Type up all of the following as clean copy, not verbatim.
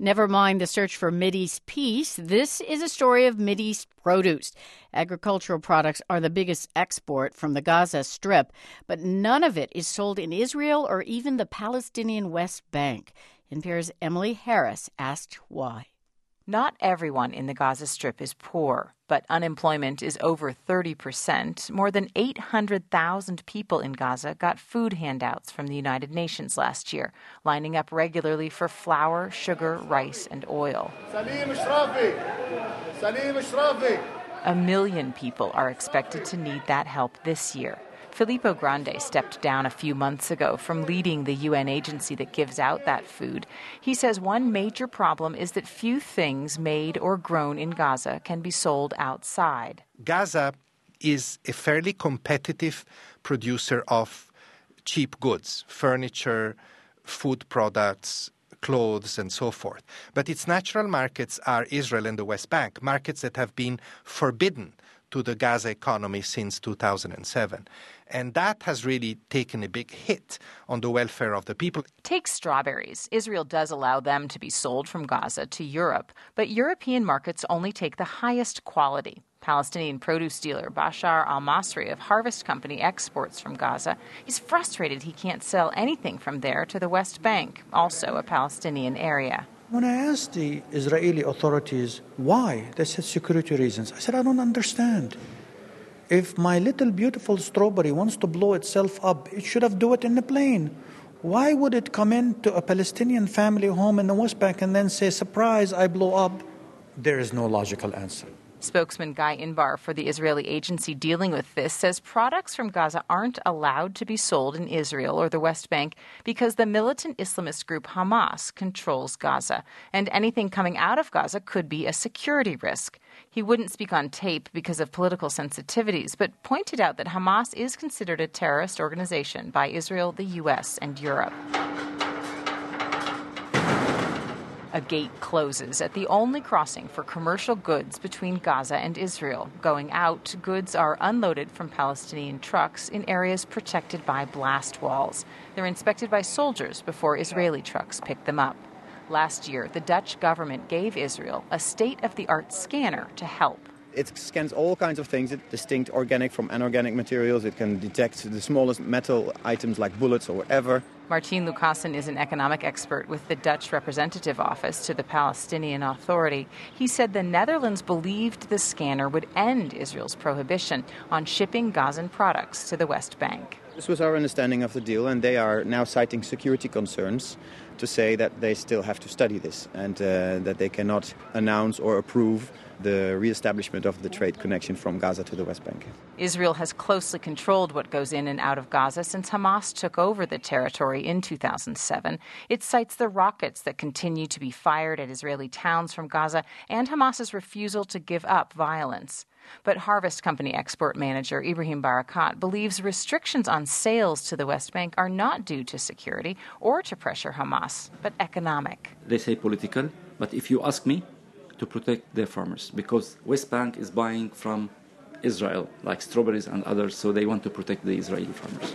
Never mind the search for Mideast peace. This is a story of Mideast produce. Agricultural products are the biggest export from the Gaza Strip, but none of it is sold in Israel or even the Palestinian West Bank. NPR's Emily Harris asked why. Not everyone in the Gaza Strip is poor, but unemployment is over 30%. More than 800,000 people in Gaza got food handouts from the United Nations last year, lining up regularly for flour, sugar, rice, and oil. 1 million people are expected to need that help this year. Filippo Grande stepped down a few months ago from leading the UN agency that gives out that food. He says one major problem is that few things made or grown in Gaza can be sold outside. Gaza is a fairly competitive producer of cheap goods, furniture, food products, clothes, and so forth. But its natural markets are Israel and the West Bank, markets that have been forbidden to the Gaza economy since 2007. And that has really taken a big hit on the welfare of the people. Take strawberries. Israel does allow them to be sold from Gaza to Europe, but European markets only take the highest quality. Palestinian produce dealer Bashar al-Masri of Harvest Company exports from Gaza. He's frustrated he can't sell anything from there to the West Bank, also a Palestinian area. When I asked the Israeli authorities why, they said security reasons. I said, I don't understand. If my little beautiful strawberry wants to blow itself up, it should have do it in a plane. Why would it come into a Palestinian family home in the West Bank and then say, surprise, I blow up? There is no logical answer. Spokesman Guy Inbar for the Israeli agency dealing with this says products from Gaza aren't allowed to be sold in Israel or the West Bank because the militant Islamist group Hamas controls Gaza, and anything coming out of Gaza could be a security risk. He wouldn't speak on tape because of political sensitivities, but pointed out that Hamas is considered a terrorist organization by Israel, the U.S., and Europe. A gate closes at the only crossing for commercial goods between Gaza and Israel. Going out, goods are unloaded from Palestinian trucks in areas protected by blast walls. They're inspected by soldiers before Israeli trucks pick them up. Last year, the Dutch government gave Israel a state-of-the-art scanner to help. It scans all kinds of things, distinct organic from inorganic materials. It can detect the smallest metal items like bullets or whatever. Martien Lucassen is an economic expert with the Dutch representative office to the Palestinian Authority. He said the Netherlands believed the scanner would end Israel's prohibition on shipping Gazan products to the West Bank. This was our understanding of the deal, and they are now citing security concerns to say that they still have to study this and that they cannot announce or approve the reestablishment of the trade connection from Gaza to the West Bank. Israel has closely controlled what goes in and out of Gaza since Hamas took over the territory in 2007. It cites the rockets that continue to be fired at Israeli towns from Gaza and Hamas's refusal to give up violence. But Harvest Company export manager Ibrahim Barakat believes restrictions on sales to the West Bank are not due to security or to pressure Hamas, but economic. They say political, but if you ask me, to protect their farmers, because West Bank is buying from Israel, like strawberries and others, so they want to protect the Israeli farmers.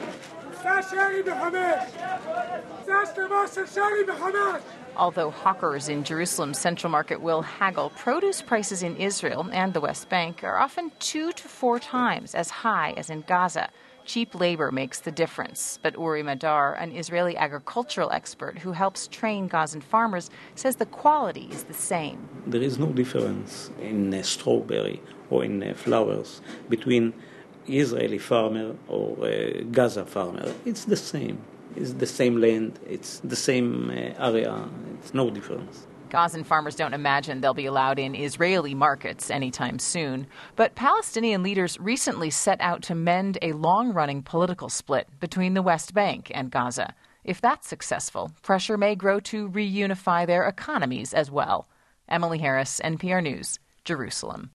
Although hawkers in Jerusalem's Central Market will haggle, produce prices in Israel and the West Bank are often 2 to 4 times as high as in Gaza. Cheap labor makes the difference, but Uri Madar, an Israeli agricultural expert who helps train Gazan farmers, says the quality is the same. There is no difference in strawberry or in flowers between Israeli farmer or Gaza farmer. It's the same. It's the same land. It's the same area. It's no difference. Gazan farmers don't imagine they'll be allowed in Israeli markets anytime soon. But Palestinian leaders recently set out to mend a long-running political split between the West Bank and Gaza. If that's successful, pressure may grow to reunify their economies as well. Emily Harris, NPR News, Jerusalem.